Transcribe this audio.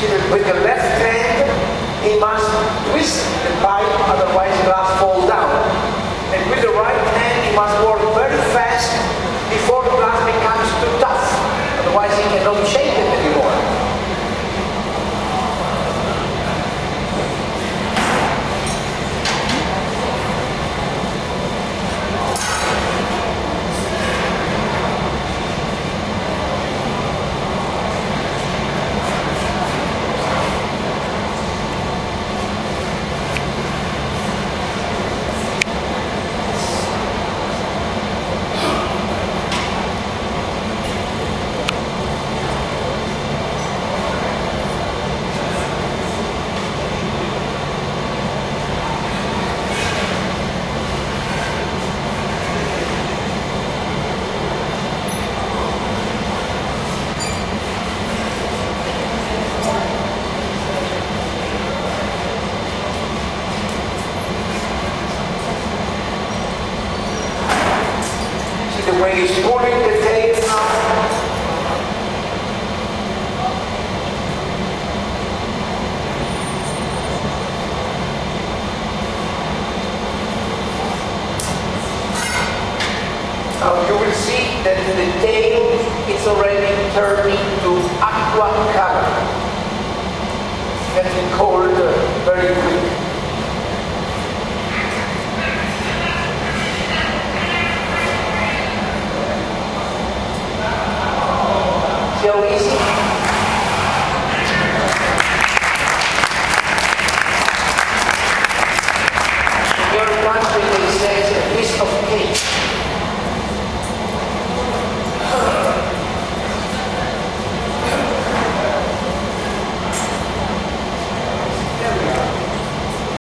With the left hand, he must twist the pipe, otherwise the glass falls down. And with the right hand, he must work very fast before the glass becomes too tough. Otherwise, he cannot shape it anymore. When he's pulling the tail out, now you will see that the tail is already turning to aqua color. Getting cold very quick. So easy.